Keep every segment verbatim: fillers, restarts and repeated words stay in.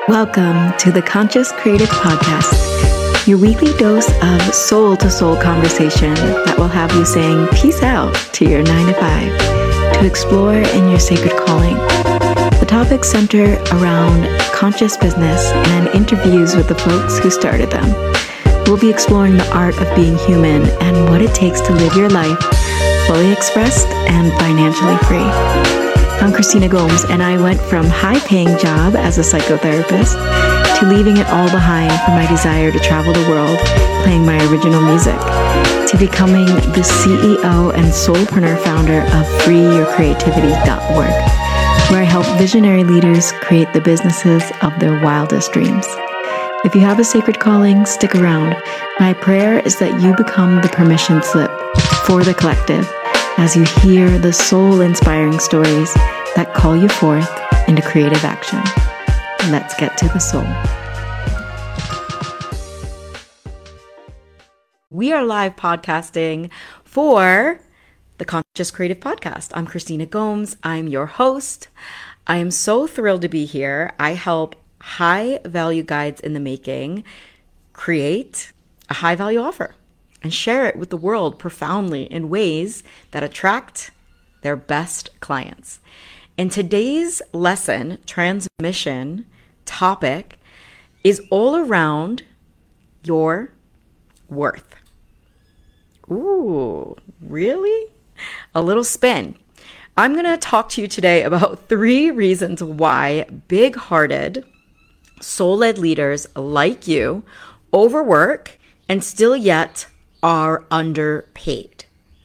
Welcome to the Conscious Creative Podcast, your weekly dose of soul-to-soul conversation that will have you saying peace out to your nine to five to explore in your sacred calling. The topics center around conscious business and interviews with the folks who started them. We'll be exploring the art of being human and what it takes to live your life fully expressed and financially free. I'm Christina Gomes, and I went from high-paying job as a psychotherapist to leaving it all behind for my desire to travel the world playing my original music, to becoming the C E O and soulpreneur founder of free your creativity dot org, where I help visionary leaders create the businesses of their wildest dreams. If you have a sacred calling, stick around. My prayer is that you become the permission slip for the collective as you hear the soul-inspiring stories that call you forth into creative action. Let's get to the soul. We are live podcasting for the Conscious Creative Podcast. I'm Christina Gomes. I'm your host. I am so thrilled to be here. I help high-value guides in the making create a high-value offer and share it with the world profoundly in ways that attract their best clients. And today's lesson, transmission topic, is all around your worth. Ooh, really? A little spin. I'm going to talk to you today about three reasons why big-hearted, soul-led leaders like you overwork and still yet are underpaid.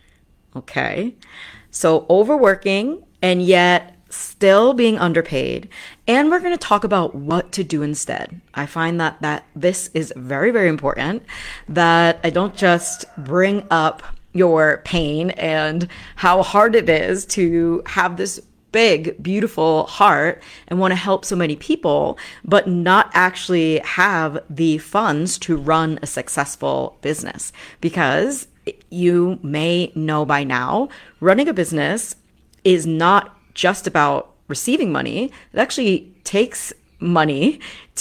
Okay. So overworking and yet still being underpaid. And we're going to talk about what to do instead. I find that, that this is very, very important, that I don't just bring up your pain and how hard it is to have this big, beautiful heart and want to help so many people, but not actually have the funds to run a successful business. Because you may know by now, running a business is not just about receiving money. It actually takes money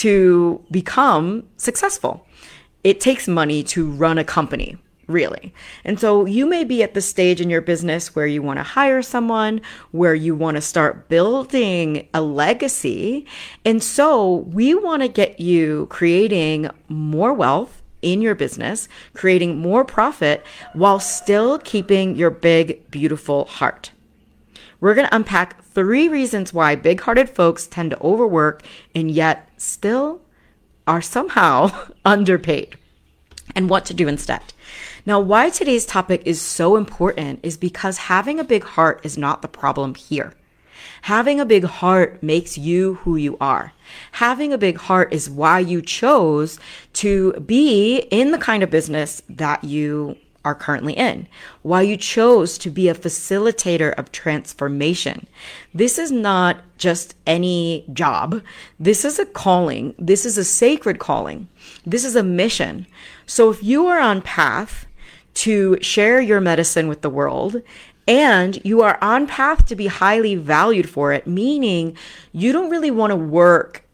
to become successful. It takes money to run a company, really. And so you may be at the stage in your business where you want to hire someone, where you want to start building a legacy. And so we want to get you creating more wealth in your business, creating more profit while still keeping your big, beautiful heart. We're going to unpack three reasons why big-hearted folks tend to overwork and yet still are somehow underpaid, and what to do instead. Now, why today's topic is so important is because having a big heart is not the problem here. Having a big heart makes you who you are. Having a big heart is why you chose to be in the kind of business that you are currently in, why you chose to be a facilitator of transformation. This is not just any job. This is a calling. This is a sacred calling. This is a mission. So if you are on path to share your medicine with the world, and you are on path to be highly valued for it, meaning you don't really want to work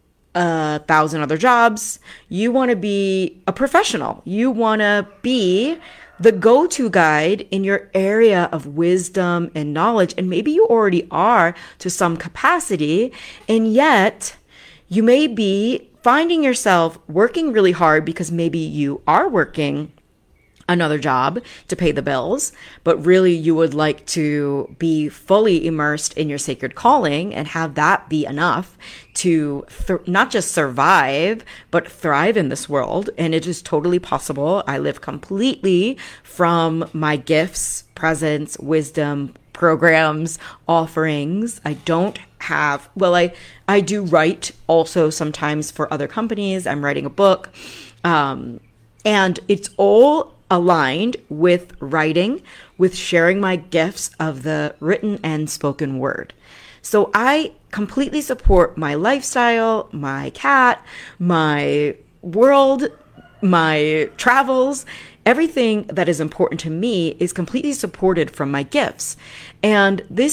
a thousand other jobs. You want to be a professional. You want to be the go-to guide in your area of wisdom and knowledge. And maybe you already are to some capacity, and yet you may be finding yourself working really hard because maybe you are working another job to pay the bills, but really you would like to be fully immersed in your sacred calling and have that be enough to th- not just survive, but thrive in this world. And it is totally possible. I live completely from my gifts, presence, wisdom, programs, offerings. I don't have, well, I, I do write also sometimes for other companies. I'm writing a book. Um, and it's all aligned with writing, with sharing my gifts of the written and spoken word. So I completely support my lifestyle, my cat, my world, my travels. Everything that is important to me is completely supported from my gifts. And this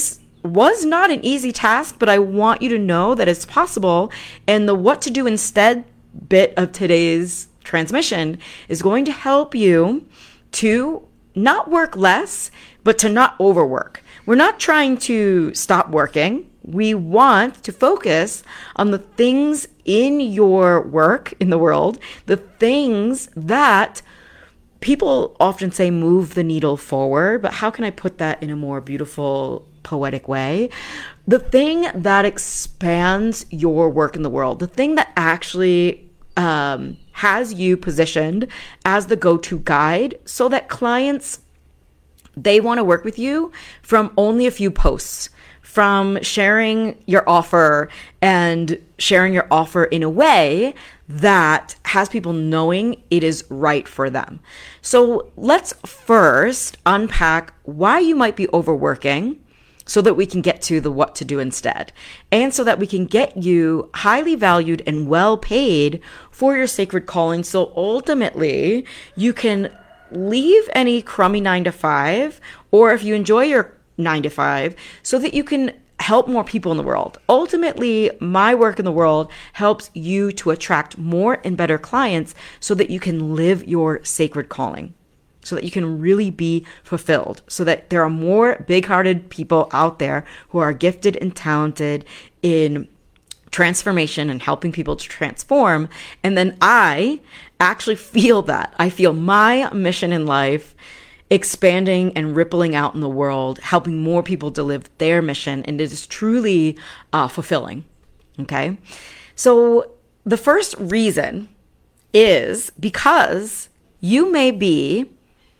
was not an easy task, but I want you to know that it's possible. And the what to do instead bit of today's transmission is going to help you to not work less, but to not overwork. We're not trying to stop working. We want to focus on the things in your work in the world, the things that people often say move the needle forward, but how can I put that in a more beautiful, poetic way? The thing that expands your work in the world, the thing that actually um, has you positioned as the go-to guide so that clients, they want to work with you from only a few posts, from sharing your offer and sharing your offer in a way that has people knowing it is right for them. So let's first unpack why you might be overworking so that we can get to the what to do instead. And so that we can get you highly valued and well paid for your sacred calling. So ultimately you can leave any crummy nine to five, or if you enjoy your nine to five, so that you can help more people in the world. Ultimately, my work in the world helps you to attract more and better clients so that you can live your sacred calling, so that you can really be fulfilled, so that there are more big-hearted people out there who are gifted and talented in transformation and helping people to transform. And then I actually feel that. I feel my mission in life expanding and rippling out in the world, helping more people to live their mission. And it is truly uh, fulfilling. Okay. So the first reason is because you may be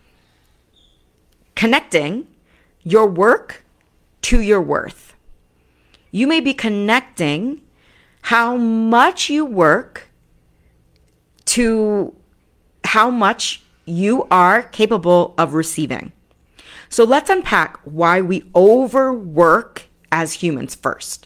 connecting your work to your worth. You may be connecting how much you work to how much you are capable of receiving. So let's unpack why we overwork as humans first.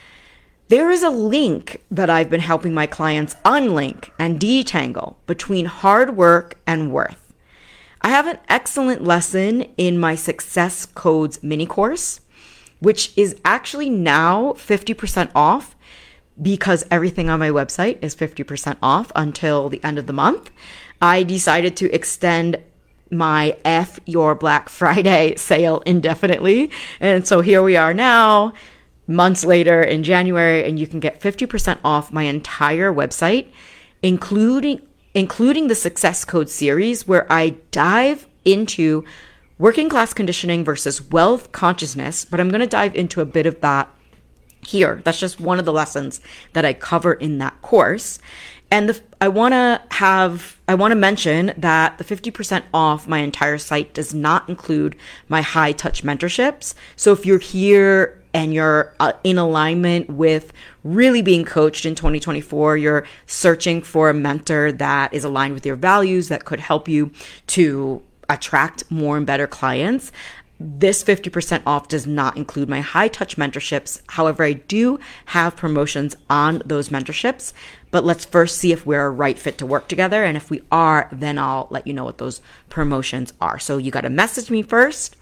There is a link that I've been helping my clients unlink and detangle between hard work and worth. I have an excellent lesson in my Success Codes mini course, which is actually now fifty percent off because everything on my website is fifty percent off until the end of the month. I decided to extend my F Your Black Friday sale indefinitely. And so here we are now, months later in January, and you can get fifty percent off my entire website, including including the Success Code series, where I dive into working class conditioning versus wealth consciousness. But I'm going to dive into a bit of that here. That's just one of the lessons that I cover in that course. And the, I want to have, I want to mention that the fifty percent off my entire site does not include my high touch mentorships. So if you're here and you're uh, in alignment with really being coached in twenty twenty-four, you're searching for a mentor that is aligned with your values, that could help you to attract more and better clients, this fifty percent off does not include my high touch mentorships. However, I do have promotions on those mentorships, but let's first see if we're a right fit to work together. And if we are, then I'll let you know what those promotions are. So you got to message me first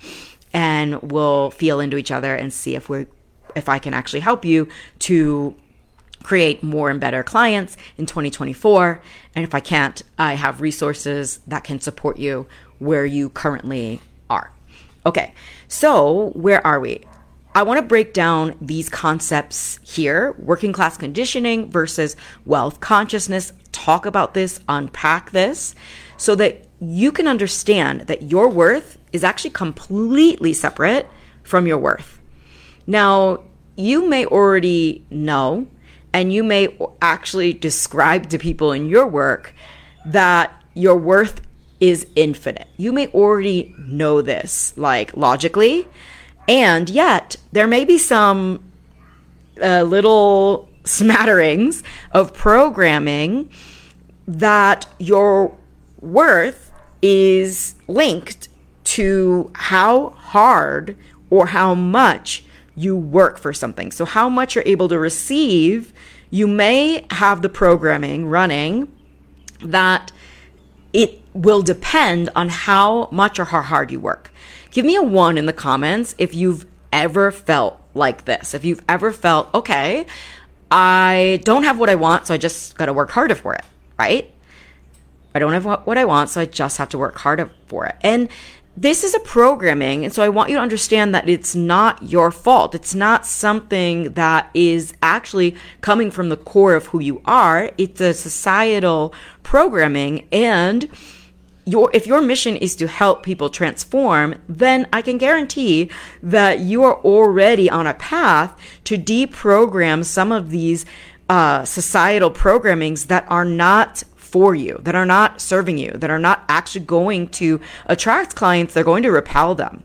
and we'll feel into each other and see if we're, if I can actually help you to create more and better clients in twenty twenty-four. And if I can't, I have resources that can support you where you currently are. Okay, so where are we? I want to break down these concepts here, working class conditioning versus wealth consciousness, talk about this, unpack this, so that you can understand that your worth is actually completely separate from your worth. Now, you may already know, and you may actually describe to people in your work that your worth is infinite. You may already know this, like logically, and yet there may be some uh, little smatterings of programming that your worth is linked to how hard or how much you work for something. So how much you're able to receive, you may have the programming running that it will depend on how much or how hard you work. Give me a one in the comments if you've ever felt like this, if you've ever felt, okay, I don't have what I want, so I just got to work harder for it, right? I don't have what I want, so I just have to work harder for it. And this is a programming, and so I want you to understand that it's not your fault. It's not something that is actually coming from the core of who you are. It's a societal programming, and your if your mission is to help people transform, then I can guarantee that you are already on a path to deprogram some of these uh, societal programmings that are not for you, that are not serving you, that are not actually going to attract clients. They're going to repel them.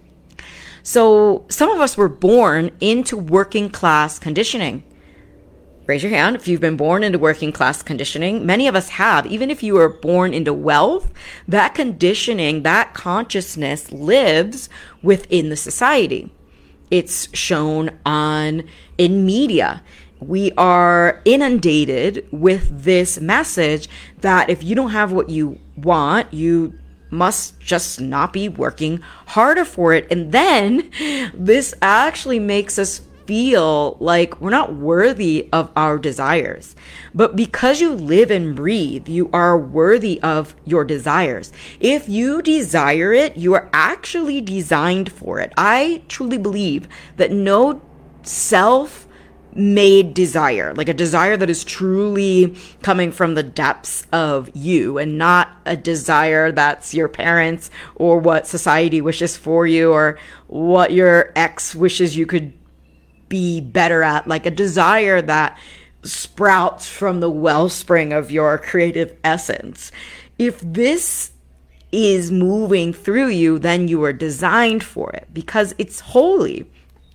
So some of us were born into working class conditioning. Raise your hand if you've been born into working class conditioning. Many of us have. Even if you were born into wealth, that conditioning, that consciousness lives within the society. It's shown on in media. We are inundated with this message that if you don't have what you want, you must just not be working harder for it. And then this actually makes us feel like we're not worthy of our desires. But because you live and breathe, you are worthy of your desires. If you desire it, you are actually designed for it. I truly believe that no self made desire, like a desire that is truly coming from the depths of you and not a desire that's your parents or what society wishes for you or what your ex wishes you could be better at, like a desire that sprouts from the wellspring of your creative essence. If this is moving through you, then you are designed for it because it's holy.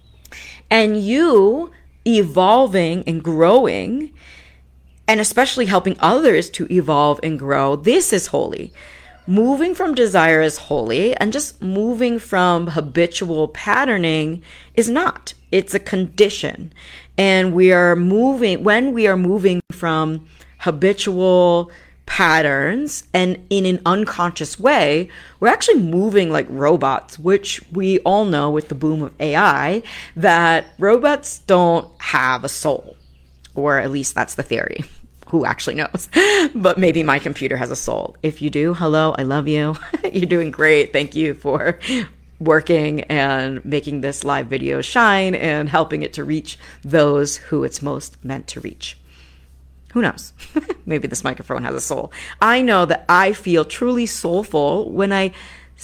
And you evolving and growing, and especially helping others to evolve and grow, this is holy. Moving from desire is holy, and just moving from habitual patterning is not. It's a condition. And we are moving, when we are moving from habitual patterns and in an unconscious way, we're actually moving like robots, which we all know with the boom of A I that robots don't have a soul, or at least that's the theory. Who actually knows? But maybe my computer has a soul. If you do, hello, I love you. You're doing great. Thank you for working and making this live video shine and helping it to reach those who it's most meant to reach. Who knows? Maybe this microphone has a soul. I know that I feel truly soulful when I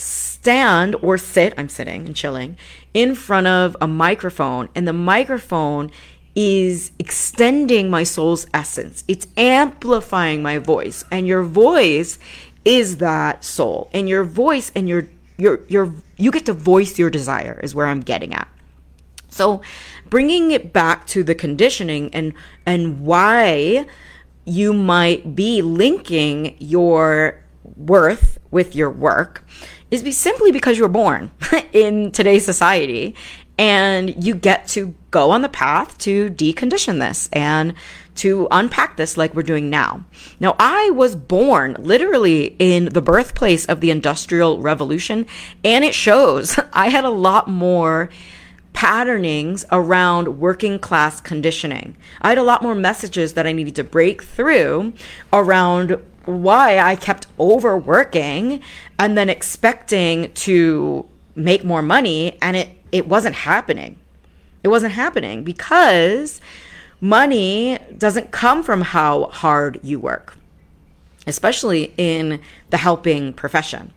stand or sit, I'm sitting and chilling, in front of a microphone, and the microphone is extending my soul's essence. It's amplifying my voice, and your voice is that soul, and your voice and your your your you get to voice your desire is where I'm getting at. So bringing it back to the conditioning and and why you might be linking your worth with your work is be simply because you were born in today's society, and you get to go on the path to decondition this and to unpack this like we're doing now. Now, I was born literally in the birthplace of the Industrial Revolution, and it shows. I had a lot more patternings around working class conditioning. I had a lot more messages that I needed to break through around why I kept overworking and then expecting to make more money, and it it wasn't happening. It wasn't happening because money doesn't come from how hard you work, especially in the helping profession.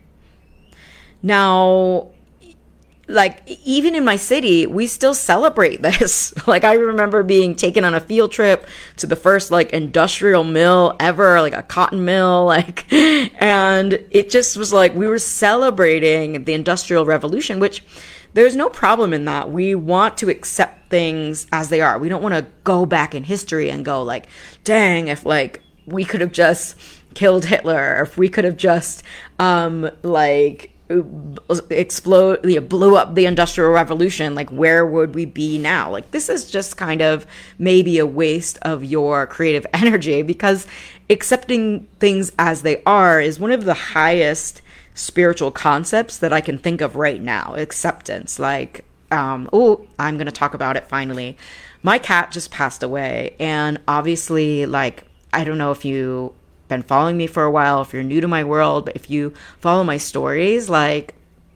Now, like, even in my city, we still celebrate this. Like, I remember being taken on a field trip to the first, like, industrial mill ever, like a cotton mill, like, and it just was like, we were celebrating the Industrial Revolution, which there's no problem in that. We want to accept things as they are. We don't want to go back in history and go like, dang, if like we could have just killed Hitler, or if we could have just um like explode you know, blew up the Industrial Revolution, like where would we be now? Like, this is just kind of maybe a waste of your creative energy, because accepting things as they are is one of the highest spiritual concepts that I can think of right now. Acceptance. Like, um, oh, I'm going to talk about it finally. My cat just passed away. And obviously, like, I don't know if you've been following me for a while, if you're new to my world, but if you follow my stories, like,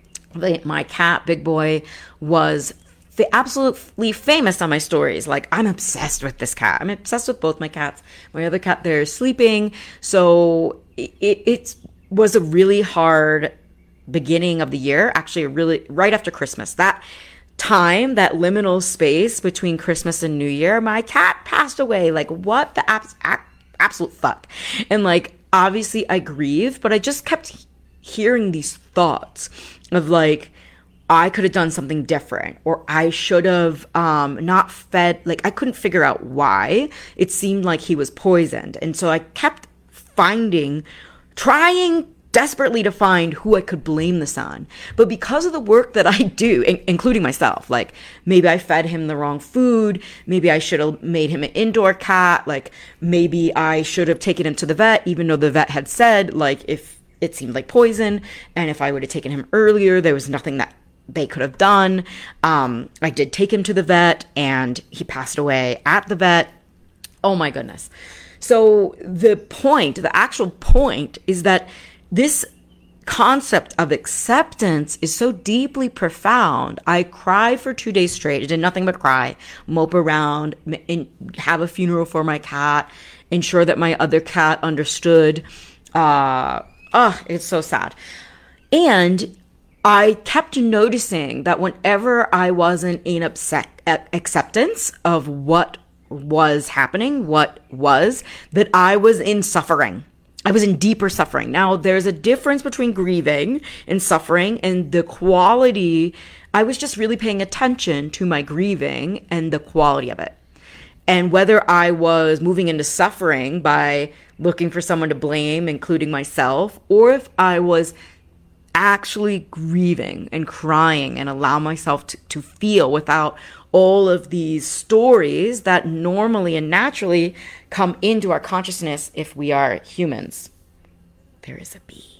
my cat, Big Boy, was fa- absolutely famous on my stories. Like, I'm obsessed with this cat. I'm obsessed with both my cats. My other cat there is sleeping. So it, it was a really hard beginning of the year, actually, really right after Christmas. That time, that liminal space between Christmas and New Year, my cat passed away. Like, what the abs- absolute fuck? And like, obviously, I grieved, but I just kept hearing these thoughts of like, I could have done something different, or I should have um, not fed. Like, I couldn't figure out why. It seemed like he was poisoned. And so I kept finding, trying desperately to find who I could blame this on. But because of the work that I do, in- including myself, like maybe I fed him the wrong food. Maybe I should have made him an indoor cat. Like maybe I should have taken him to the vet, even though the vet had said, like, if it seemed like poison, and if I would have taken him earlier, there was nothing that they could have done. Um, I did take him to the vet, and he passed away at the vet. Oh my goodness. So the point, the actual point is that this concept of acceptance is so deeply profound. I cried for two days straight. I did nothing but cry, mope around, and have a funeral for my cat, ensure that my other cat understood. Uh, oh, it's so sad. And I kept noticing that whenever I wasn't in upset, acceptance of what was happening, what was, that I was in suffering. I was in deeper suffering. Now, there's a difference between grieving and suffering, and the quality. I was just really paying attention to my grieving and the quality of it. And whether I was moving into suffering by looking for someone to blame, including myself, or if I was actually grieving and crying and allow myself to, to feel without all of these stories that normally and naturally come into our consciousness if we are humans. There is a bee.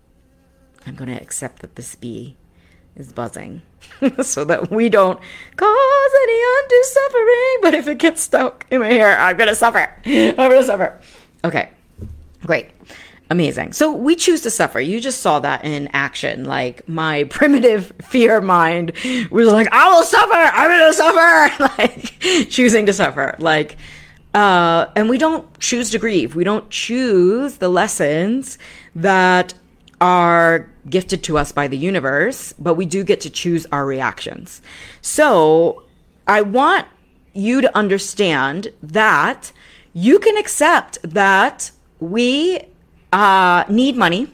I'm going to accept that this bee is buzzing so that we don't cause any undue suffering. But if it gets stuck in my hair, I'm going to suffer. I'm going to suffer. Okay, great. Amazing. So we choose to suffer. You just saw that in action. Like my primitive fear mind was like, I will suffer. I'm going to suffer. Like choosing to suffer. Like, uh, and we don't choose to grieve. We don't choose the lessons that are gifted to us by the universe, but we do get to choose our reactions. So I want you to understand that you can accept that we Uh, need money,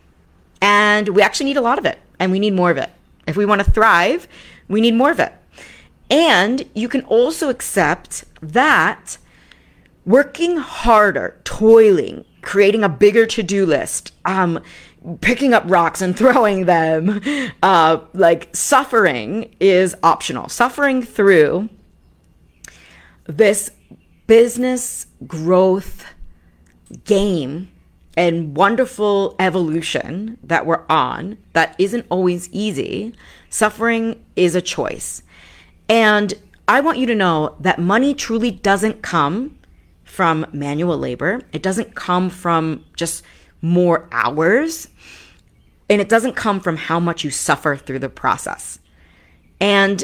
and we actually need a lot of it, and we need more of it. If we want to thrive, we need more of it. And you can also accept that working harder, toiling, creating a bigger to-do list, um, picking up rocks and throwing them, uh, like suffering is optional. Suffering through this business growth game and wonderful evolution that we're on, that isn't always easy. Suffering is a choice. And I want you to know that money truly doesn't come from manual labor. It doesn't come from just more hours. And it doesn't come from how much you suffer through the process. And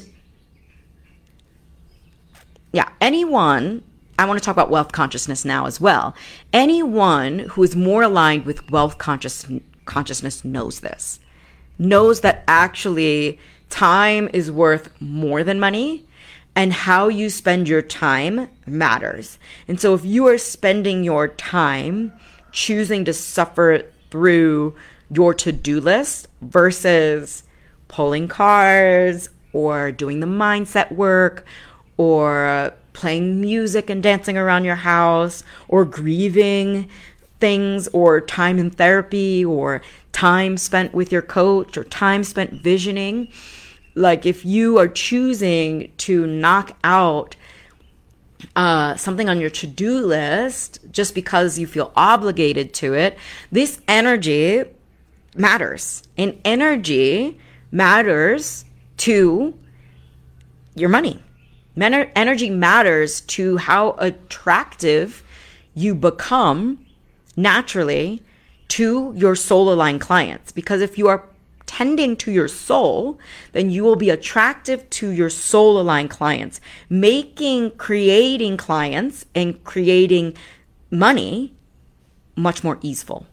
yeah, anyone... I want to talk about wealth consciousness now as well. Anyone who is more aligned with wealth conscious, consciousness knows this. Knows that actually time is worth more than money, and how you spend your time matters. And so if you are spending your time choosing to suffer through your to-do list versus pulling cards or doing the mindset work or playing music and dancing around your house, or grieving things, or time in therapy, or time spent with your coach, or time spent visioning. Like if you are choosing to knock out uh, something on your to-do list just because you feel obligated to it, this energy matters. And energy matters to your money. Men- energy matters to how attractive you become naturally to your soul aligned clients. Because if you are tending to your soul, then you will be attractive to your soul aligned clients, making creating clients and creating money much more easeful.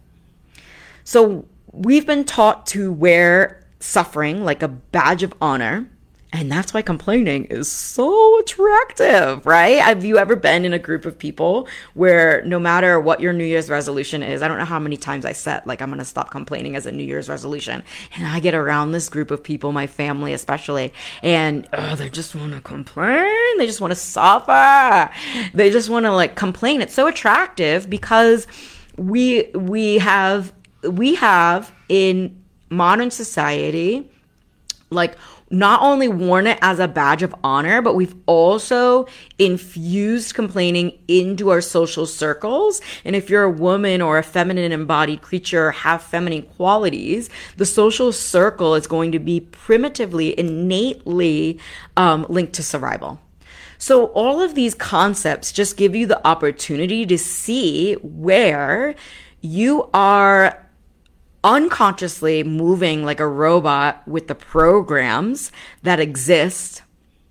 So we've been taught to wear suffering like a badge of honor. And that's why complaining is so attractive, right? Have you ever been in a group of people where no matter what your New Year's resolution is, I don't know how many times I set, like, I'm going to stop complaining as a New Year's resolution. And I get around this group of people, my family especially, and oh, they just want to complain. They just want to suffer. They just want to like complain. It's so attractive because we, we have, we have in modern society, like, not only worn it as a badge of honor, but we've also infused complaining into our social circles. And if you're a woman or a feminine embodied creature, have feminine qualities, the social circle is going to be primitively, innately um, linked to survival. So all of these concepts just give you the opportunity to see where you are unconsciously moving like a robot with the programs that exist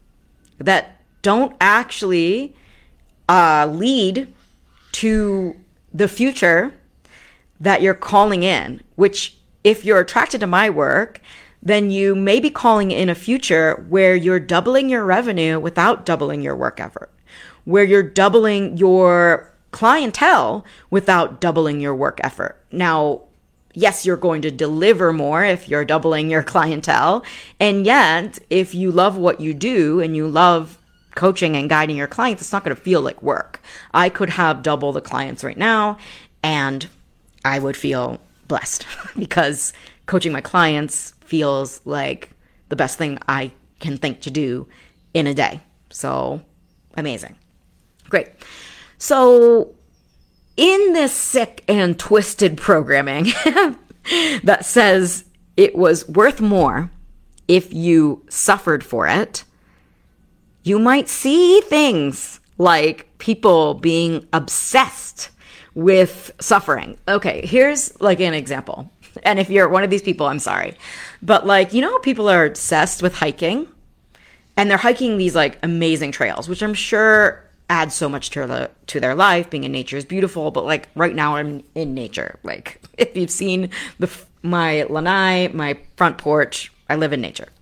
that don't actually uh, lead to the future that you're calling in, which if you're attracted to my work, then you may be calling in a future where you're doubling your revenue without doubling your work effort, where you're doubling your clientele without doubling your work effort. Now, yes, you're going to deliver more if you're doubling your clientele. And yet, if you love what you do and you love coaching and guiding your clients, it's not going to feel like work. I could have double the clients right now and I would feel blessed because coaching my clients feels like the best thing I can think to do in a day. So amazing. Great. So in this sick and twisted programming that says it was worth more if you suffered for it, you might see things like people being obsessed with suffering. Okay, here's like an example. And if you're one of these people, I'm sorry. But like, you know, people are obsessed with hiking and they're hiking these like amazing trails, which I'm sure add so much to the to their life. Being in nature is beautiful, but like right now I'm in nature. Like if you've seen the my lanai, my front porch, I live in nature.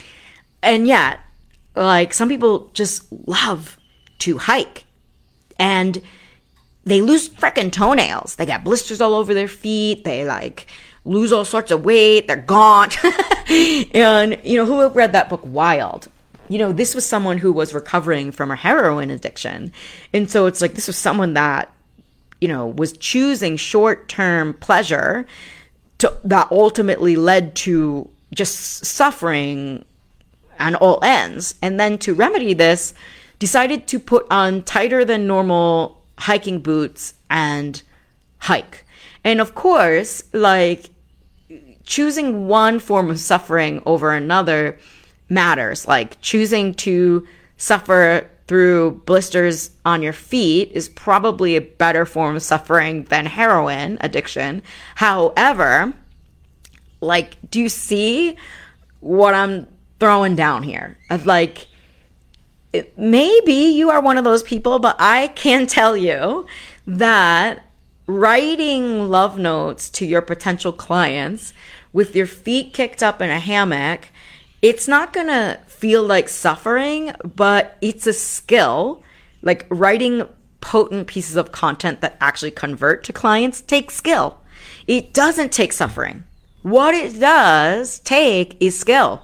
And yet, like some people just love to hike, and they lose freaking toenails. They got blisters all over their feet. They like lose all sorts of weight. They're gaunt. And you know who read that book, Wild? You know, this was someone who was recovering from a heroin addiction. And so it's like, this was someone that, you know, was choosing short-term pleasure to, that ultimately led to just suffering on all ends. And then to remedy this, decided to put on tighter than normal hiking boots and hike. And of course, like choosing one form of suffering over another matters. Like choosing to suffer through blisters on your feet is probably a better form of suffering than heroin addiction. However, like, do you see what I'm throwing down here? Of like, it, maybe you are one of those people, but I can tell you that writing love notes to your potential clients with your feet kicked up in a hammock, it's not going to feel like suffering, but it's a skill. Like writing potent pieces of content that actually convert to clients takes skill. It doesn't take suffering. What it does take is skill.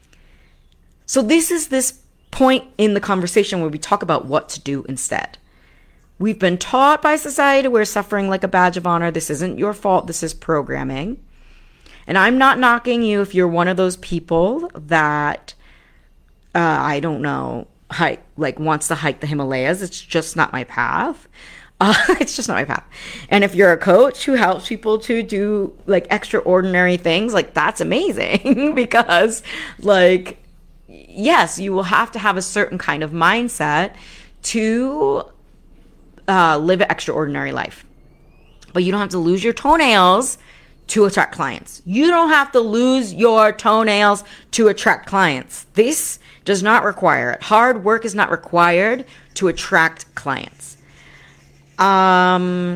So this is this point in the conversation where we talk about what to do instead. We've been taught by society to wear suffering like a badge of honor. This isn't your fault. This is programming. And I'm not knocking you if you're one of those people that, uh, I don't know, hike, like wants to hike the Himalayas. It's just not my path. Uh, it's just not my path. And if you're a coach who helps people to do like extraordinary things, like that's amazing because like yes, you will have to have a certain kind of mindset to uh, live an extraordinary life. But you don't have to lose your toenails to attract clients. You don't have to lose your toenails to attract clients. This does not require it. Hard work is not required to attract clients. Um,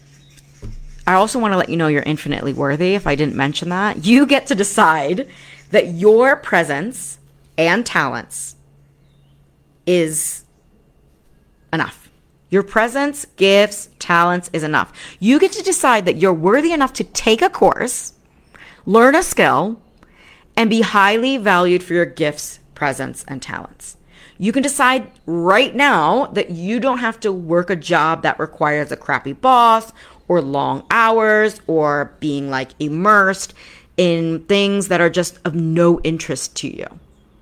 I also want to let you know you're infinitely worthy, if I didn't mention that. You get to decide that your presence and talents is enough. Your presence, gifts, talents is enough. You get to decide that you're worthy enough to take a course, learn a skill, and be highly valued for your gifts, presence, and talents. You can decide right now that you don't have to work a job that requires a crappy boss or long hours or being like immersed in things that are just of no interest to you.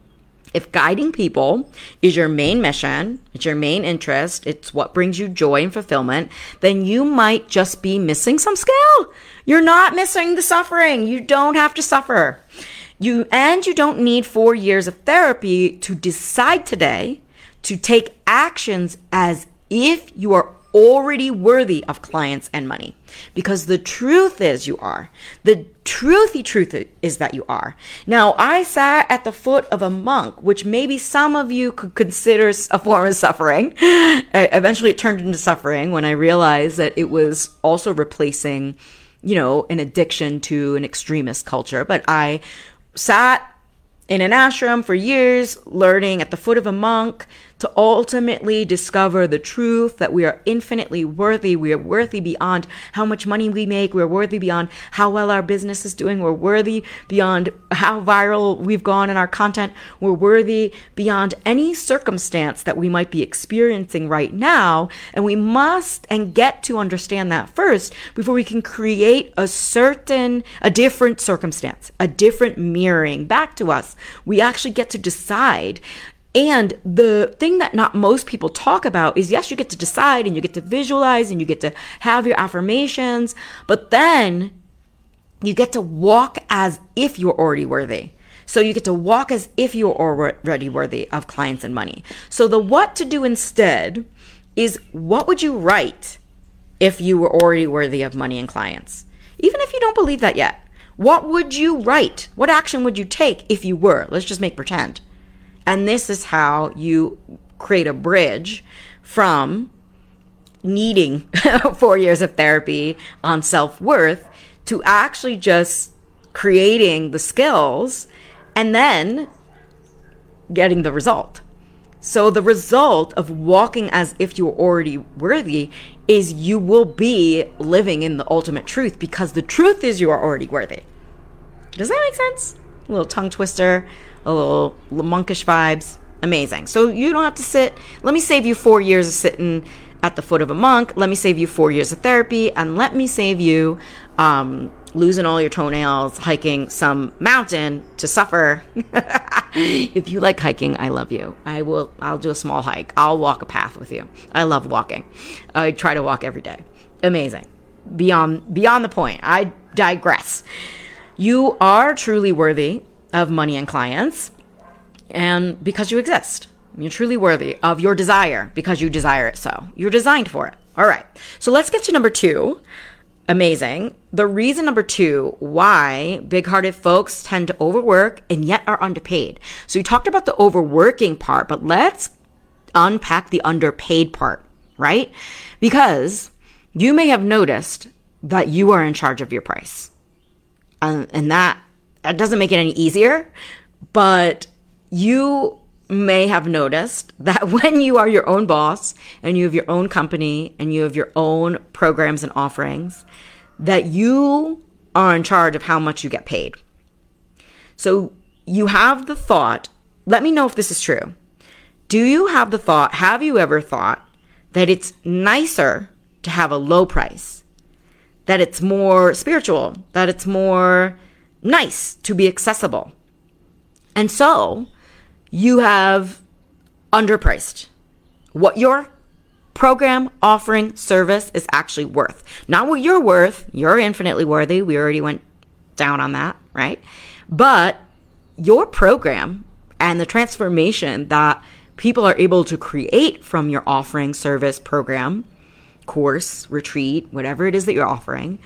If guiding people is your main mission, it's your main interest, it's what brings you joy and fulfillment, then you might just be missing some skill. You're not missing the suffering. You don't have to suffer. You and you don't need four years of therapy to decide today to take actions as if you are already worthy of clients and money. Because the truth is you are. The truthy truth is that you are. Now, I sat at the foot of a monk, which maybe some of you could consider a form of suffering. Eventually it turned into suffering when I realized that it was also replacing, you know, an addiction to an extremist culture. But I sat in an ashram for years, learning at the foot of a monk to ultimately discover the truth that we are infinitely worthy. We are worthy beyond how much money we make. We're worthy beyond how well our business is doing. We're worthy beyond how viral we've gone in our content. We're worthy beyond any circumstance that we might be experiencing right now. And we must and get to understand that first before we can create a certain, a different circumstance, a different mirroring back to us. We actually get to decide. And the thing that not most people talk about is, yes, you get to decide and you get to visualize and you get to have your affirmations, but then you get to walk as if you're already worthy. So you get to walk as if you're already worthy of clients and money. So the what to do instead is, what would you write if you were already worthy of money and clients? Even if you don't believe that yet, what would you write? What action would you take if you were? Let's just make pretend. And this is how you create a bridge from needing four years of therapy on self-worth to actually just creating the skills and then getting the result. So the result of walking as if you're already worthy is you will be living in the ultimate truth, because the truth is you are already worthy. Does that make sense? A little tongue twister. A little monkish vibes. Amazing. So you don't have to sit. Let me save you four years of sitting at the foot of a monk. Let me save you four years of therapy. And let me save you um, losing all your toenails, hiking some mountain to suffer. If you like hiking, I love you. I will, I'll do a small hike. I'll walk a path with you. I love walking. I try to walk every day. Amazing. Beyond, beyond the point. I digress. You are truly worthy of money and clients, and because you exist. You're truly worthy of your desire because you desire it so. You're designed for it. All right. So let's get to number two. Amazing. The reason number two why big-hearted folks tend to overwork and yet are underpaid. So you talked about the overworking part, but let's unpack the underpaid part, right? Because you may have noticed that you are in charge of your price. Um, and that It doesn't make it any easier, but you may have noticed that when you are your own boss and you have your own company and you have your own programs and offerings, that you are in charge of how much you get paid. So you have the thought, let me know if this is true. Do you have the thought, have you ever thought that it's nicer to have a low price, that it's more spiritual, that it's more nice to be accessible? And so you have underpriced what your program, offering, service is actually worth. Not what you're worth. You're infinitely worthy. We already went down on that, right? But your program and the transformation that people are able to create from your offering, service, program, course, retreat, whatever it is that you're offering,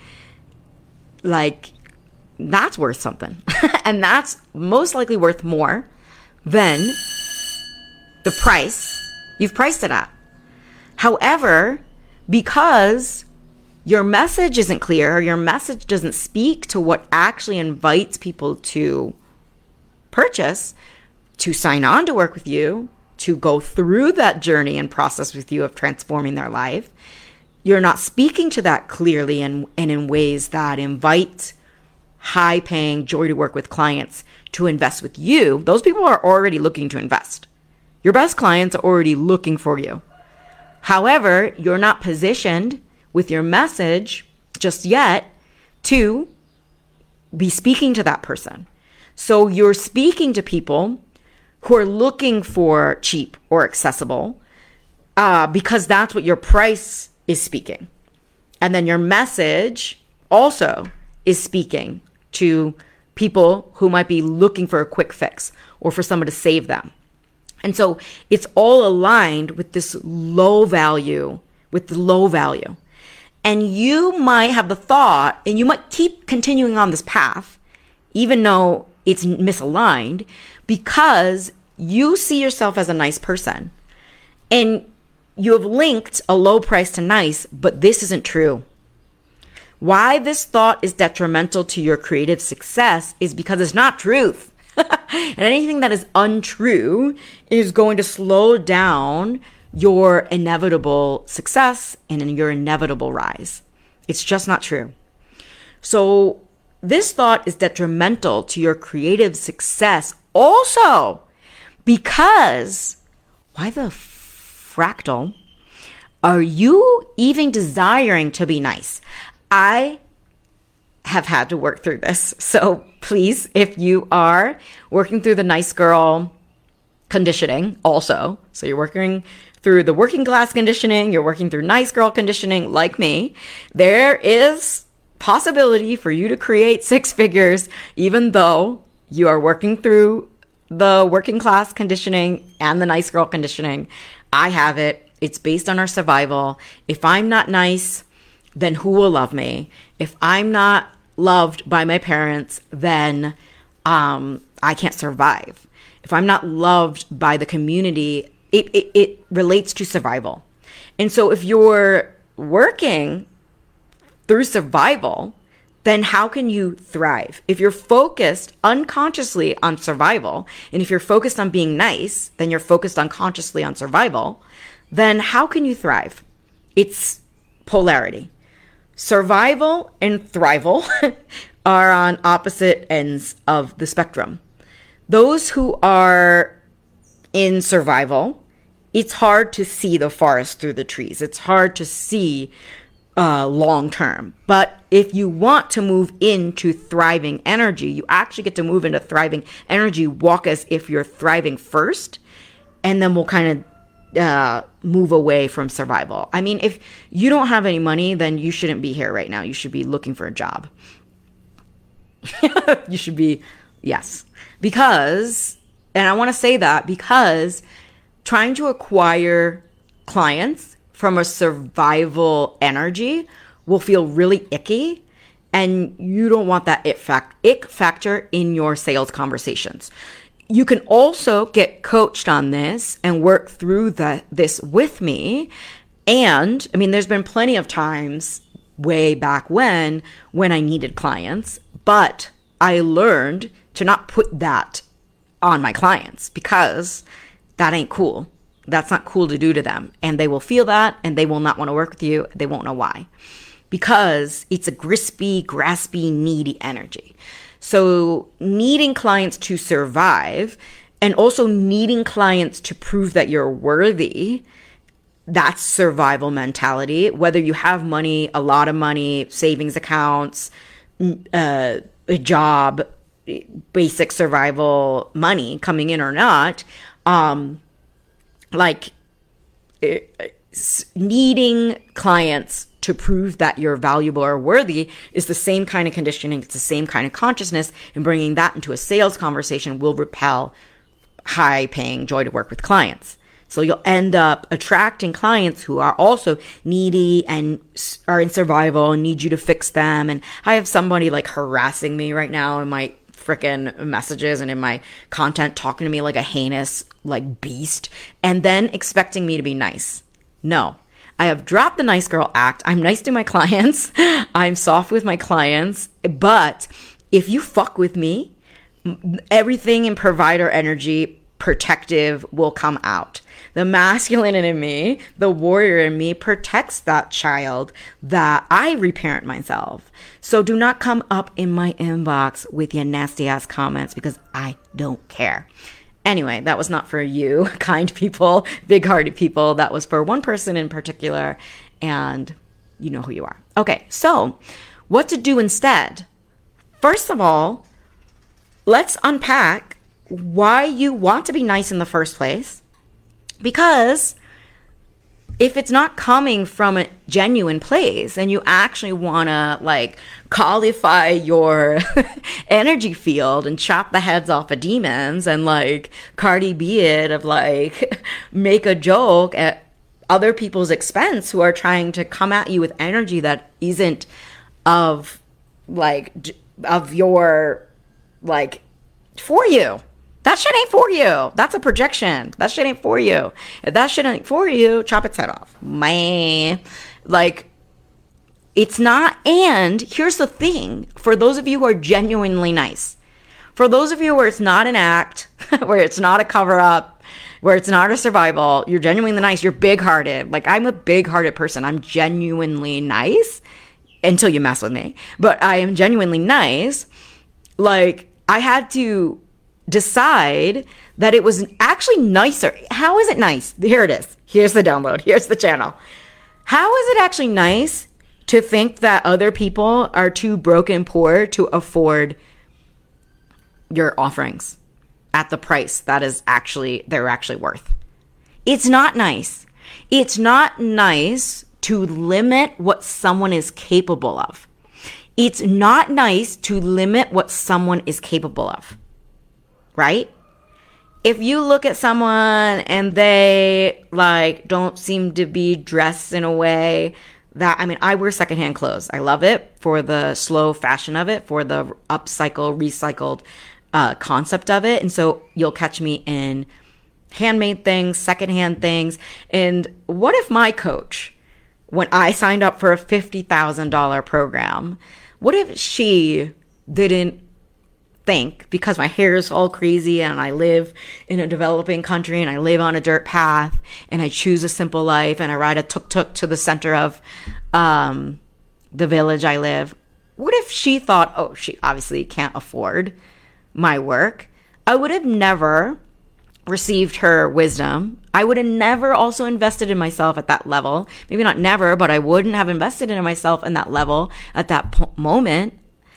like, that's worth something. And that's most likely worth more than the price you've priced it at. However, because your message isn't clear, your message doesn't speak to what actually invites people to purchase, to sign on to work with you, to go through that journey and process with you of transforming their life, you're not speaking to that clearly and, and in ways that invite high-paying, joy to work with clients to invest with you. Those people are already looking to invest. Your best clients are already looking for you. However, you're not positioned with your message just yet to be speaking to that person. So you're speaking to people who are looking for cheap or accessible uh, because that's what your price is speaking. And then your message also is speaking to people who might be looking for a quick fix or for someone to save them. And so it's all aligned with this low value, with the low value. And you might have the thought, and you might keep continuing on this path, even though it's misaligned, because you see yourself as a nice person. And you have linked a low price to nice, but this isn't true. Why this thought is detrimental to your creative success is because it's not truth. And anything that is untrue is going to slow down your inevitable success and your inevitable rise. It's just not true. So this thought is detrimental to your creative success also because why the fractal are you even desiring to be nice? I have had to work through this. So please, if you are working through the nice girl conditioning also, so you're working through the working class conditioning, you're working through nice girl conditioning like me, there is possibility for you to create six figures, even though you are working through the working class conditioning and the nice girl conditioning. I have it. It's based on our survival. If I'm not nice, then who will love me? If I'm not loved by my parents, then um, I can't survive. If I'm not loved by the community, it, it, it relates to survival. And so if you're working through survival, then how can you thrive? If you're focused unconsciously on survival, and if you're focused on being nice, then you're focused unconsciously on survival, then how can you thrive? It's polarity. Survival and thrival are on opposite ends of the spectrum. Those who are in survival, it's hard to see the forest through the trees. It's hard to see uh, long term. But if you want to move into thriving energy, you actually get to move into thriving energy, walk as if you're thriving first, and then we'll kind of Uh, move away from survival. I mean, if you don't have any money, then you shouldn't be here right now. You should be looking for a job. You should be, yes. Because, and I want to say that because trying to acquire clients from a survival energy will feel really icky, and you don't want that ick, fact, ick factor in your sales conversations. You can also get coached on this and work through the, this with me. And I mean, there's been plenty of times way back when, when I needed clients, but I learned to not put that on my clients because that ain't cool. That's not cool to do to them. And they will feel that and they will not want to work with you. They won't know why, because it's a crispy, graspy, needy energy. So needing clients to survive and also needing clients to prove that you're worthy, that's survival mentality. Whether you have money, a lot of money, savings accounts, uh, a job, basic survival money coming in or not, um, like needing clients to prove that you're valuable or worthy is the same kind of conditioning. It's the same kind of consciousness, and bringing that into a sales conversation will repel high paying joy to work with clients. So you'll end up attracting clients who are also needy and are in survival and need you to fix them. And I have somebody like harassing me right now in my freaking messages and in my content, talking to me like a heinous like beast, and then expecting me to be nice. No, I have dropped the nice girl act. I'm nice to my clients. I'm soft with my clients. But if you fuck with me, everything in provider energy, protective, will come out. The masculine in me, the warrior in me, protects that child that I reparent myself. So do not come up in my inbox with your nasty ass comments, because I don't care. Anyway, that was not for you, kind people, big-hearted people. That was for one person in particular, and you know who you are. Okay, so what to do instead? First of all, let's unpack why you want to be nice in the first place. Because if it's not coming from a genuine place and you actually want to like qualify your energy field and chop the heads off of demons and like Cardi B it of like make a joke at other people's expense who are trying to come at you with energy that isn't of like of your like for you. That shit ain't for you. That's a projection. That shit ain't for you. If that shit ain't for you, chop its head off. Man. Like, it's not. And here's the thing. For those of you who are genuinely nice, for those of you where it's not an act, where it's not a cover up, where it's not a survival, you're genuinely nice, you're big-hearted. Like, I'm a big-hearted person. I'm genuinely nice until you mess with me. But I am genuinely nice. Like, I had to decide that it was actually nicer. How is it nice? Here it is. Here's the download. Here's the channel. How is it actually nice to think that other people are too broke and poor to afford your offerings at the price that is actually they're actually worth? It's not nice. It's not nice to limit what someone is capable of. It's not nice to limit what someone is capable of. Right? If you look at someone and they like don't seem to be dressed in a way that, I mean, I wear secondhand clothes. I love it for the slow fashion of it, for the upcycle, recycled uh, concept of it. And so you'll catch me in handmade things, secondhand things. And what if my coach, when I signed up for a fifty thousand dollars program, what if she didn't think, because my hair is all crazy and I live in a developing country and I live on a dirt path and I choose a simple life and I ride a tuk-tuk to the center of um, the village I live. What if she thought, oh, she obviously can't afford my work? I would have never received her wisdom. I would have never also invested in myself at that level. Maybe not never, but I wouldn't have invested in myself in that level at that po- moment.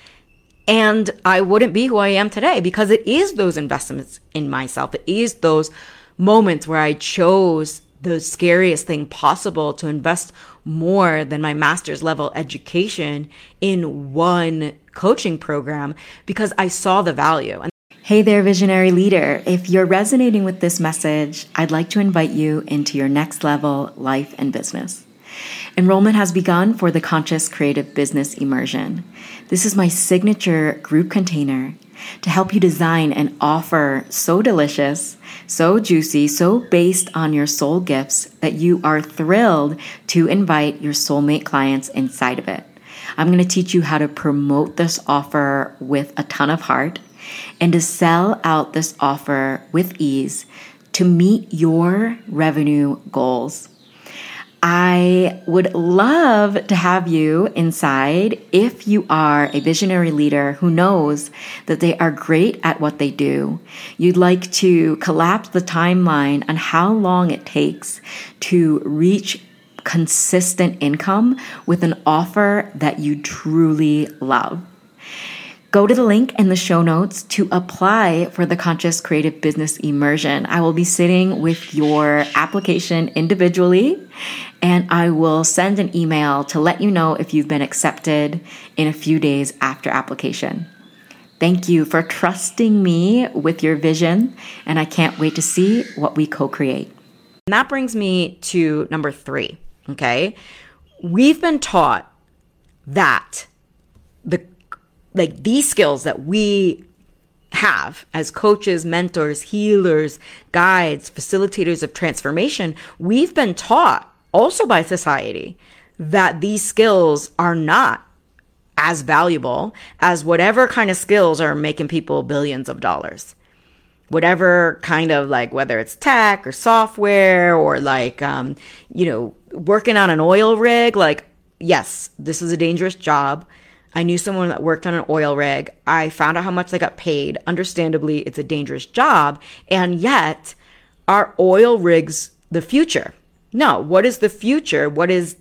And I wouldn't be who I am today, because it is those investments in myself. It is those moments where I chose the scariest thing possible to invest more than my master's level education in one coaching program, because I saw the value. Hey there, visionary leader. If you're resonating with this message, I'd like to invite you into your next level life and business. Enrollment has begun for the Conscious Creative Business Immersion. This is my signature group container to help you design an offer so delicious, so juicy, so based on your soul gifts that you are thrilled to invite your soulmate clients inside of it. I'm going to teach you how to promote this offer with a ton of heart and to sell out this offer with ease to meet your revenue goals. I would love to have you inside if you are a visionary leader who knows that they are great at what they do. You'd like to collapse the timeline on how long it takes to reach consistent income with an offer that you truly love. Go to the link in the show notes to apply for the Conscious Creative Business Immersion. I will be sitting with your application individually, and I will send an email to let you know if you've been accepted in a few days after application. Thank you for trusting me with your vision, and I can't wait to see what we co-create. And that brings me to number three, okay? We've been taught that the like these skills that we have as coaches, mentors, healers, guides, facilitators of transformation, we've been taught also by society that these skills are not as valuable as whatever kind of skills are making people billions of dollars. Whatever kind of like, whether it's tech or software or like, um, you know, working on an oil rig, like, yes, this is a dangerous job. I knew someone that worked on an oil rig. I found out how much they got paid. Understandably, it's a dangerous job. And yet, are oil rigs the future? No. What is the future? What is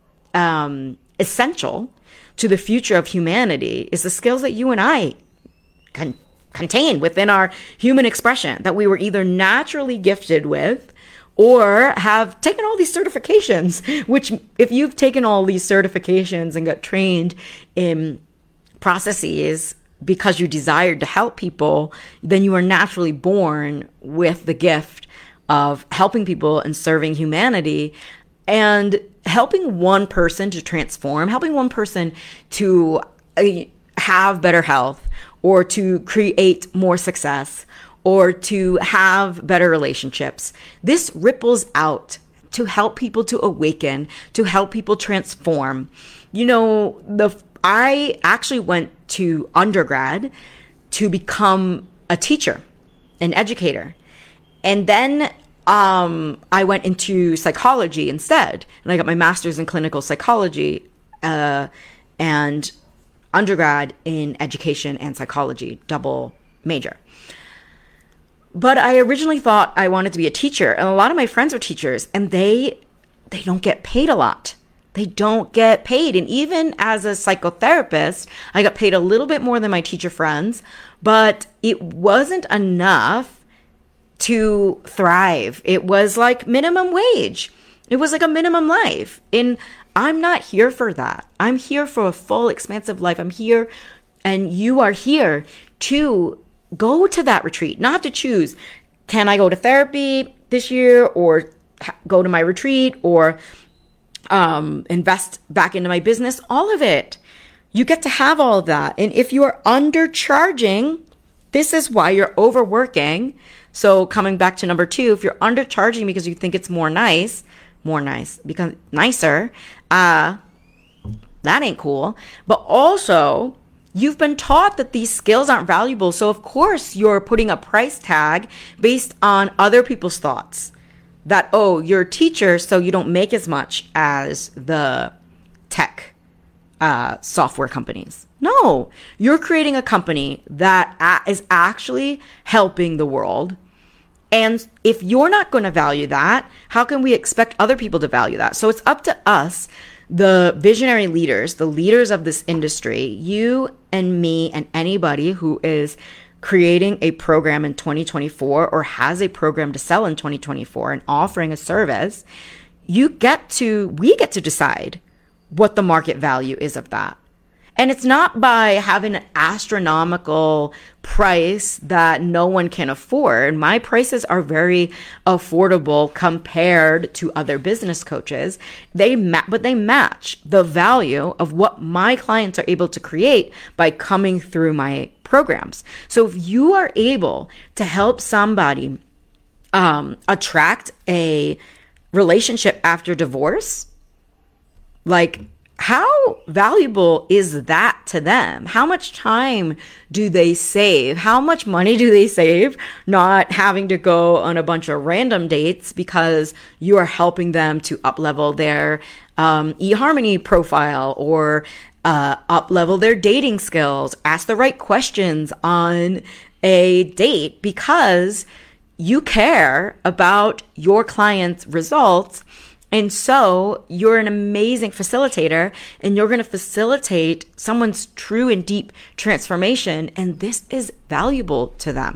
um, essential to the future of humanity is the skills that you and I can contain within our human expression, that we were either naturally gifted with or have taken all these certifications, which if you've taken all these certifications and got trained in processes because you desired to help people, then you are naturally born with the gift of helping people and serving humanity. And helping one person to transform, helping one person to uh, have better health or to create more success or to have better relationships. This ripples out to help people to awaken, to help people transform. You know, the I actually went to undergrad to become a teacher, an educator. And then um, I went into psychology instead. And I got my master's in clinical psychology uh, and undergrad in education and psychology, double major. But I originally thought I wanted to be a teacher, and a lot of my friends are teachers, and they they don't get paid a lot. They don't get paid. And even as a psychotherapist, I got paid a little bit more than my teacher friends, but it wasn't enough to thrive. It was like minimum wage. It was like a minimum life. And I'm not here for that. I'm here for a full, expansive life. I'm here, and you are here to go to that retreat, not to choose, can I go to therapy this year or go to my retreat or um, invest back into my business, all of it. You get to have all of that. And if you are undercharging, this is why you're overworking. So coming back to number two, if you're undercharging because you think it's more nice, more nice, because nicer, uh, that ain't cool. But also, you've been taught that these skills aren't valuable. So of course you're putting a price tag based on other people's thoughts that, oh, you're a teacher, so you don't make as much as the tech uh, software companies. No, you're creating a company that a- is actually helping the world. And if you're not going to value that, how can we expect other people to value that? So it's up to us, the visionary leaders, the leaders of this industry, you and me and anybody who is creating a program in twenty twenty-four or has a program to sell in twenty twenty-four and offering a service, you get to, we get to decide what the market value is of that. And it's not by having an astronomical price that no one can afford. My prices are very affordable compared to other business coaches. They ma- but they match the value of what my clients are able to create by coming through my programs. So if you are able to help somebody um, attract a relationship after divorce, like, how valuable is that to them? How much time do they save? How much money do they save not having to go on a bunch of random dates because you are helping them to up-level their um, eHarmony profile or uh, up-level their dating skills, ask the right questions on a date because you care about your client's results. And so you're an amazing facilitator and you're going to facilitate someone's true and deep transformation. And this is valuable to them.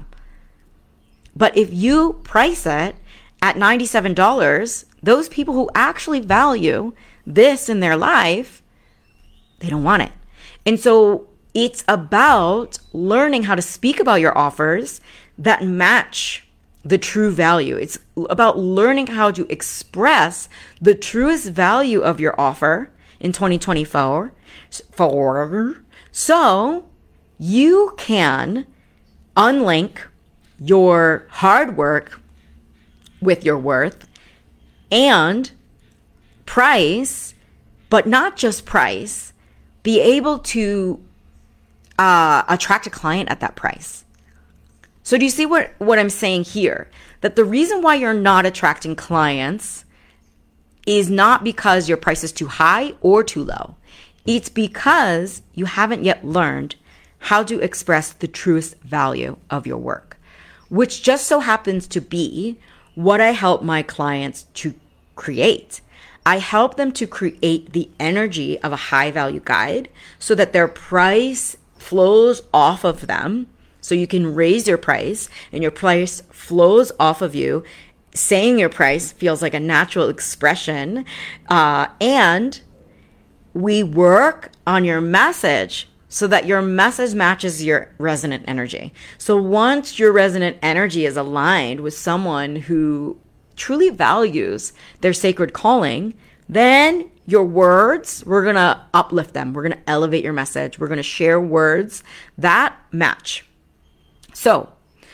But if you price it at ninety-seven dollars, those people who actually value this in their life, they don't want it. And so It's about learning how to speak about your offers that match the true value. It's about learning how to express the truest value of your offer in twenty twenty-four for, so you can unlink your hard work with your worth and price, but not just price, be able to uh, attract a client at that price. So do you see what, what I'm saying here? That the reason why you're not attracting clients is not because your price is too high or too low. It's because you haven't yet learned how to express the truest value of your work, which just so happens to be what I help my clients to create. I help them to create the energy of a high value guide so that their price flows off of them. So you can raise your price and your price flows off of you. Saying your price feels like a natural expression. Uh, and we work on your message so that your message matches your resonant energy. So once your resonant energy is aligned with someone who truly values their sacred calling, then your words, we're going to uplift them. We're going to elevate your message. We're going to share words that match. So,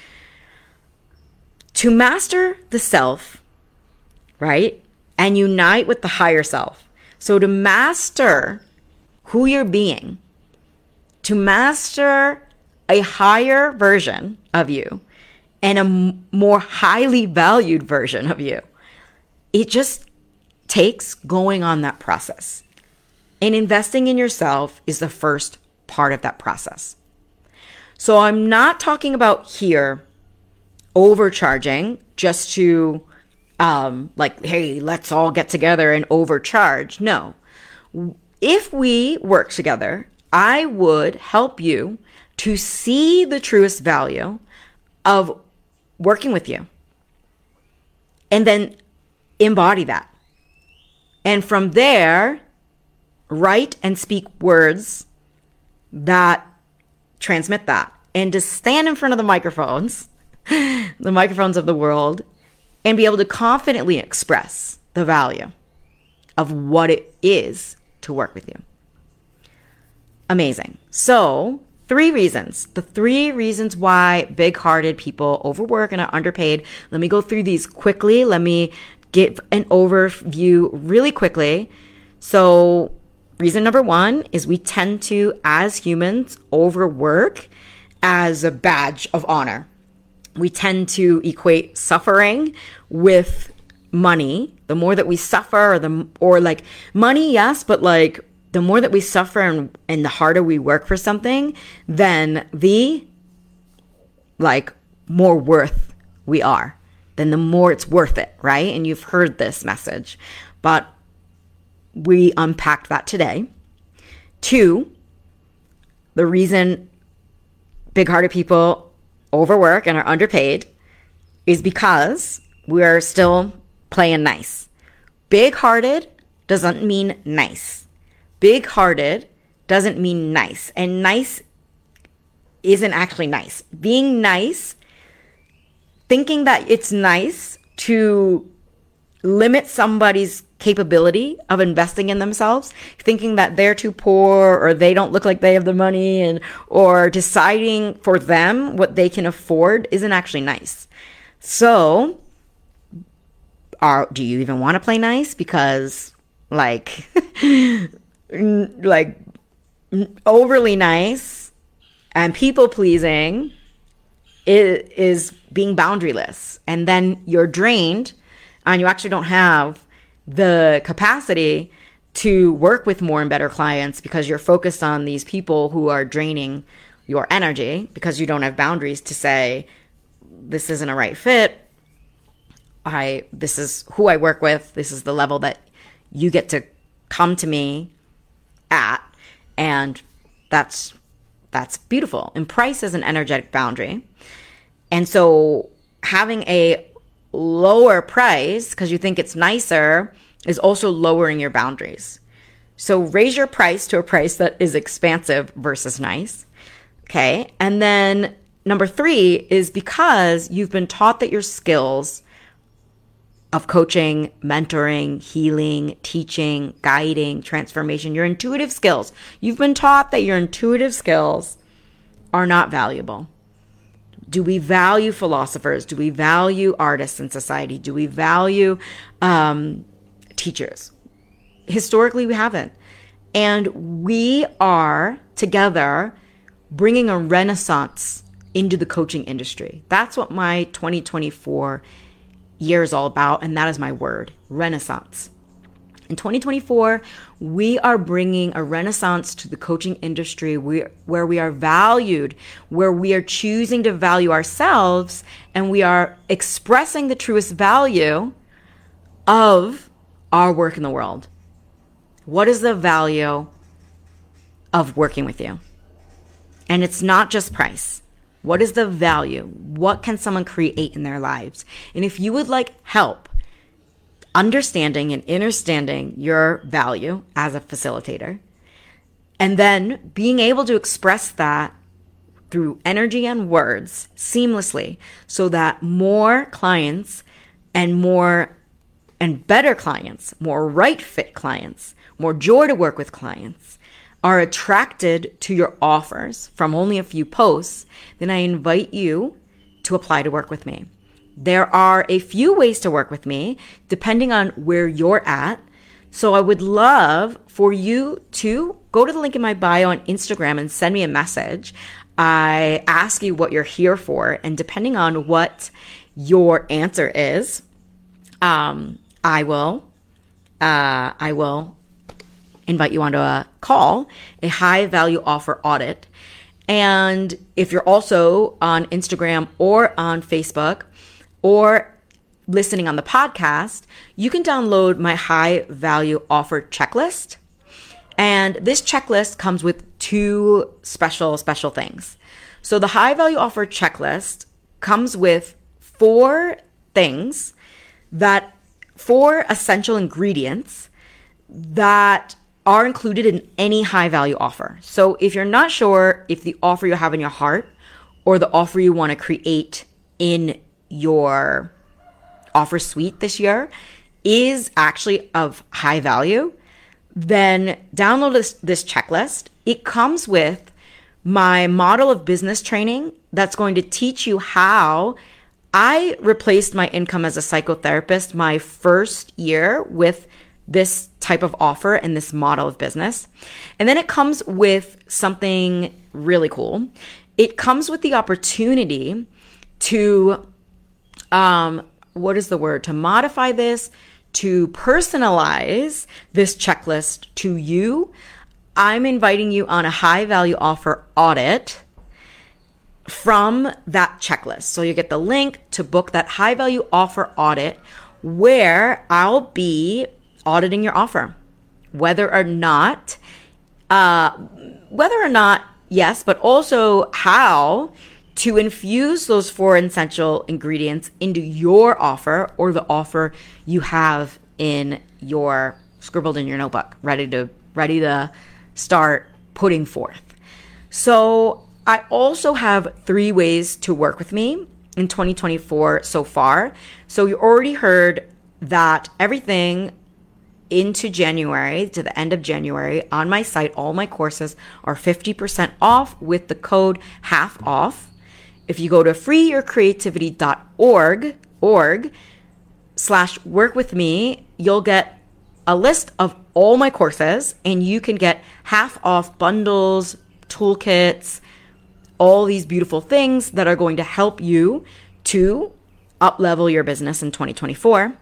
to master the self, right, and unite with the higher self. So to master who you're being, to master a higher version of you and a m- more highly valued version of you, it just takes going on that process. And investing in yourself is the first part of that process. So I'm not talking about here overcharging just to um, like, hey, let's all get together and overcharge. No. If we work together, I would help you to see the truest value of working with you and then embody that. And from there, write and speak words that transmit that. And to stand in front of the microphones, the microphones of the world, and be able to confidently express the value of what it is to work with you. Amazing. So, three reasons. The three reasons why big-hearted people overwork and are underpaid. Let me go through these quickly. Let me give an overview really quickly. So, reason number one is we tend to, as humans, overwork as a badge of honor. We tend to equate suffering with money. The more that we suffer, or the or like money, yes, but like the more that we suffer and, and the harder we work for something, then the like more worth we are. Then the more it's worth it, right? And you've heard this message, but we unpacked that today. Two, the reason big-hearted people overwork and are underpaid is because we're still playing nice. Big-hearted doesn't mean nice. Big-hearted doesn't mean nice. And nice isn't actually nice. Being nice, thinking that it's nice to limit somebody's capability of investing in themselves, thinking that they're too poor or they don't look like they have the money, and or deciding for them what they can afford isn't actually nice. So, are do you even want to play nice? Because like, like overly nice and people pleasing is, is being boundaryless, and then you're drained, and you actually don't have the capacity to work with more and better clients because you're focused on these people who are draining your energy because you don't have boundaries to say, this isn't a right fit. I, this is who I work with. This is the level that you get to come to me at. And that's, that's beautiful. And price is an energetic boundary. And so having a lower price because you think it's nicer is also lowering your boundaries. So raise your price to a price that is expansive versus nice. Okay. And then number three is because you've been taught that your skills of coaching, mentoring, healing, teaching, guiding, transformation, your intuitive skills, you've been taught that your intuitive skills are not valuable. Do we value philosophers? Do we value artists in society? Do we value um, teachers? Historically, we haven't. And we are together bringing a renaissance into the coaching industry. That's what my twenty twenty-four year is all about. And that is my word, renaissance. In twenty twenty-four, we are bringing a renaissance to the coaching industry where we are valued, where we are choosing to value ourselves, and we are expressing the truest value of our work in the world. What is the value of working with you? And it's not just price. What is the value? What can someone create in their lives? And if you would like help understanding and understanding your value as a facilitator, and then being able to express that through energy and words seamlessly so that more clients and more and better clients, more right fit clients, more joy to work with clients are attracted to your offers from only a few posts, then I invite you to apply to work with me. There are a few ways to work with me, depending on where you're at. So I would love for you to go to the link in my bio on Instagram and send me a message. I ask you what you're here for, and depending on what your answer is, um, I will, uh, I will invite you onto a call, a high value offer audit. And if you're also on Instagram or on Facebook, or listening on the podcast, you can download my high value offer checklist. And this checklist comes with two special, special things. So the high value offer checklist comes with four things that, four essential ingredients that are included in any high value offer. So if you're not sure if the offer you have in your heart or the offer you want to create in your offer suite this year is actually of high value, then download this, this checklist. It comes with my model of business training that's going to teach you how I replaced my income as a psychotherapist my first year with this type of offer and this model of business. And then it comes with something really cool. It comes with the opportunity to Um, what is the word? To modify this, to personalize this checklist to you. I'm inviting you on a high value offer audit from that checklist. So you get the link to book that high value offer audit where I'll be auditing your offer, whether or not, uh, whether or not, yes, but also how to infuse those four essential ingredients into your offer or the offer you have in your scribbled in your notebook, ready to ready to start putting forth. So I also have three ways to work with me in twenty twenty-four so far. So you already heard that everything into January, to the end of January, on my site, all my courses are fifty percent off with the code half off. If you go to free your creativity dot org, org slash work with me, you'll get a list of all my courses and you can get half off bundles, toolkits, all these beautiful things that are going to help you to up level your business in twenty twenty-four.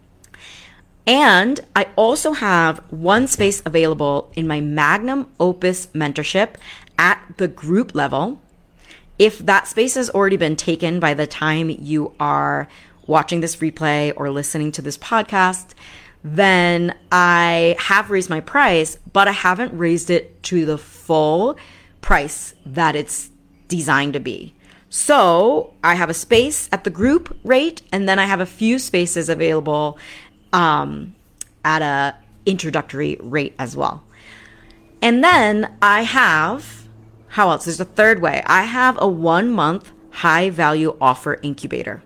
And I also have one space available in my Magnum Opus mentorship at the group level. If that space has already been taken by the time you are watching this replay or listening to this podcast, then I have raised my price, but I haven't raised it to the full price that it's designed to be. So I have a space at the group rate, and then I have a few spaces available um, at a introductory rate as well. And then I have, how else? There's a third way. I have a one month high value offer incubator,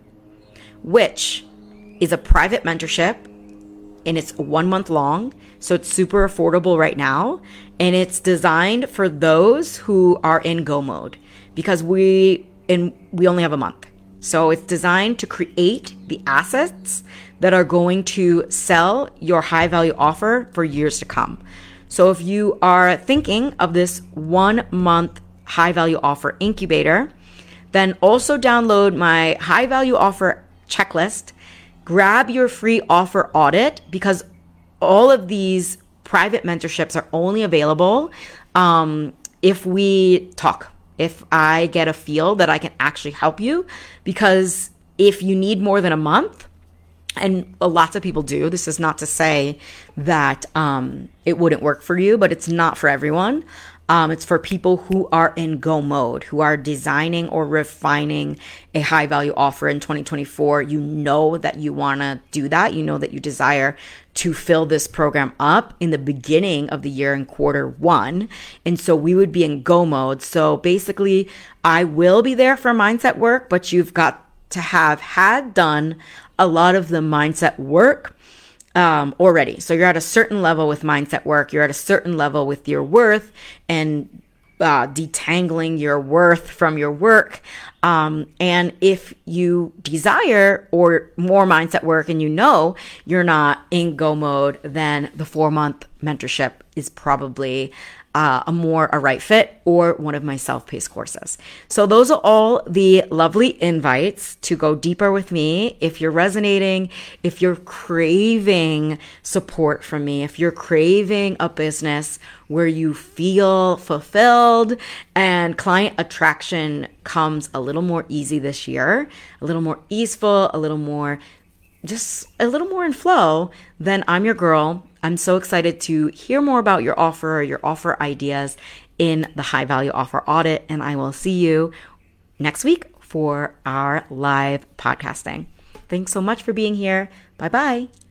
which is a private mentorship, and it's one month long. So it's super affordable right now. And it's designed for those who are in go mode, because we, and we only have a month. So it's designed to create the assets that are going to sell your high value offer for years to come. So if you are thinking of this one month high value offer incubator, then also download my high value offer checklist, grab your free offer audit, because all of these private mentorships are only available um, if we talk, if I get a feel that I can actually help you. Because if you need more than a month, and lots of people do, this is not to say that um, it wouldn't work for you, but it's not for everyone. Um, it's for people who are in go mode, who are designing or refining a high value offer in twenty twenty-four. You know that you want to do that. You know that you desire to fill this program up in the beginning of the year in quarter one. And so we would be in go mode. So basically, I will be there for mindset work, but you've got to have had done a lot of the mindset work um, already. So you're at a certain level with mindset work. You're at a certain level with your worth and uh, detangling your worth from your work. Um, and if you desire or more mindset work and you know you're not in go mode, then the four month mentorship is probably Uh, a more a right fit, or one of my self-paced courses. So those are all the lovely invites to go deeper with me. If you're resonating, if you're craving support from me, if you're craving a business where you feel fulfilled and client attraction comes a little more easy this year, a little more easeful, a little more just a little more in flow, then I'm your girl. I'm so excited to hear more about your offer or your offer ideas in the high value offer audit. And I will see you next week for our live podcasting. Thanks so much for being here. Bye bye.